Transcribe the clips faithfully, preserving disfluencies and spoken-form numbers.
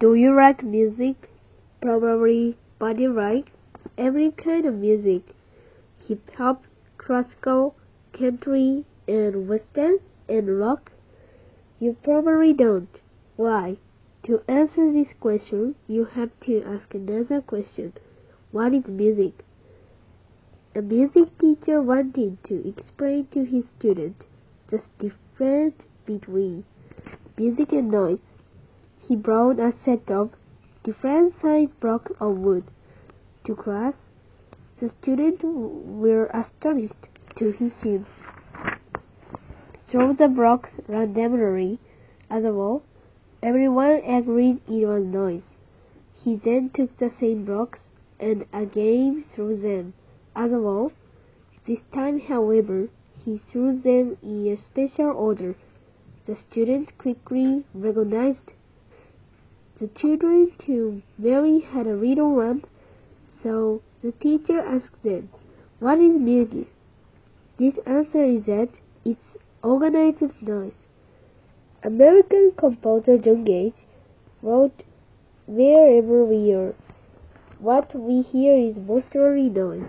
Do you like music? Probably, but you're right. Every kind of music. Hip-hop, classical, country, and western, and rock? You probably don't. Why? To answer this question, you have to ask another question. What is music? A music teacher wanted to explain to his student the difference between music and noise. He brought a set of different sized blocks of wood to class. The students were astonished to see him throw the blocks randomly at the wall. Everyone agreed it was noise. He then took the same blocks and again threw them at the wall. This time, however, he threw them in a special order. The students quickly recognized the children too. Mary had a little lamp, so the teacher asked them, "What is music?" This answer is that it's organized noise. American composer John Cage wrote, "Wherever we are, what we hear is mostly noise.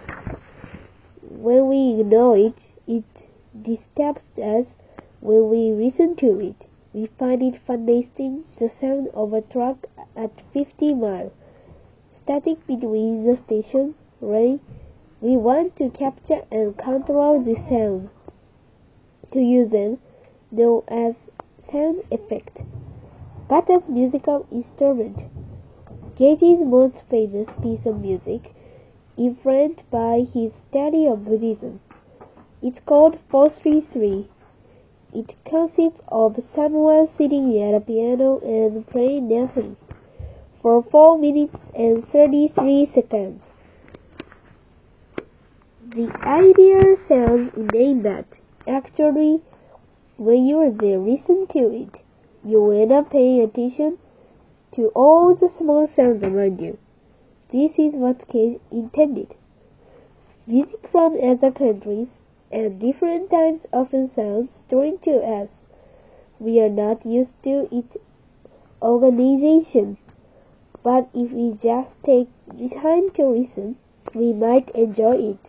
When we ignore it, it disturbs us. When we listen to it, we find it fascinating. The sound of a truck at fifty miles, static between the stations, rain. We want to capture and control the sound, to use them, known as sound effects, but as musical instruments." Cage's most famous piece of music, influenced by his study of Buddhism, is called four three three. It consists of someone sitting at a piano and playing nothing for four minutes and thirty-three seconds. The idea sounds inane, but actually, when you are there listen to it, you end up paying attention to all the small sounds around you. This is what Cage intended. Music from other countries and different times often sounds strange to us. We are not used to its organization, but if we just take the time to listen, we might enjoy it.